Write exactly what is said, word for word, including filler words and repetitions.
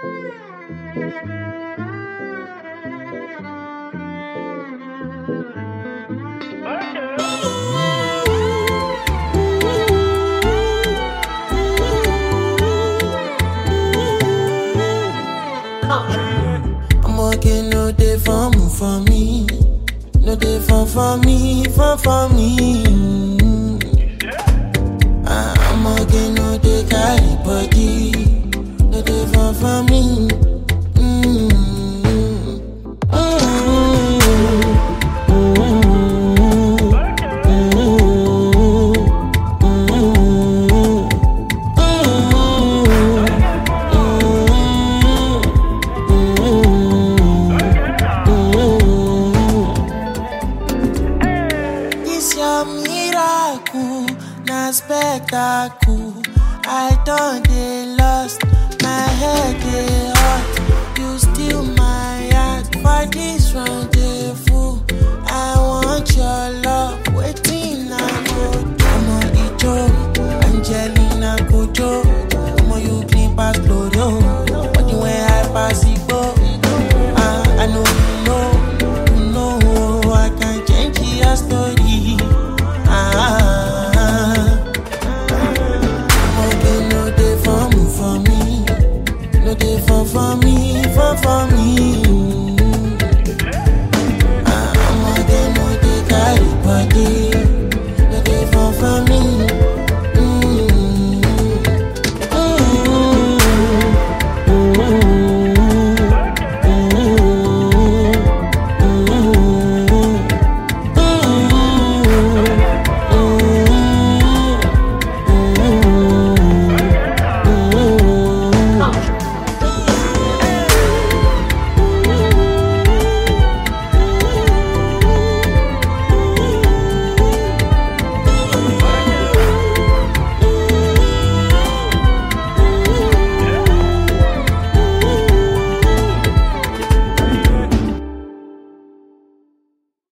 I'm working no day for me, for me. No day for for me, for for me. I'm working no day carry body. No day for for me. Mm-hmm. Na spectacle, I done dey lost, my head dey hot. You steal my heart for this rendezvous. I want your love, waiting I go do. Omo Ijo, Angelina Kojo, Omo you clean pass Glorio, but you ain't high pass Igbo. Ah, I know you know, you know I can change your story. Ah. For me, for for me.